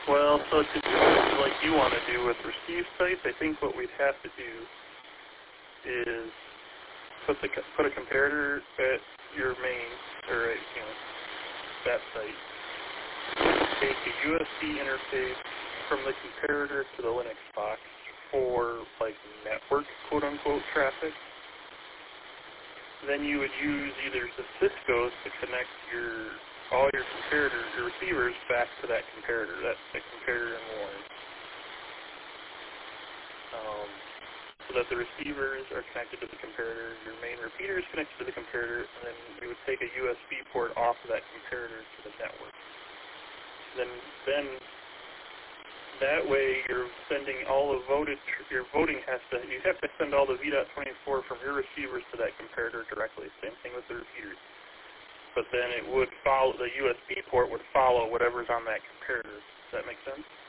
Well, so to do it like you want to do with receive sites, I think what we'd have to do is put a comparator at your main, or at, that site. Take a USB interface from the comparator to the Linux box for like network quote-unquote traffic. Then you would use either the Cisco's to connect all your receivers back to that comparator, that comparator in Warren. So that the receivers are connected to the comparator, your main repeater is connected to the comparator, and then we would take a USB port off of that comparator to the network. Then that way you're sending all the you have to send all the V.24 from your receivers to that comparator directly. Same thing with the repeaters. But then it would follow, the USB port would follow whatever's on that comparator. Does that make sense?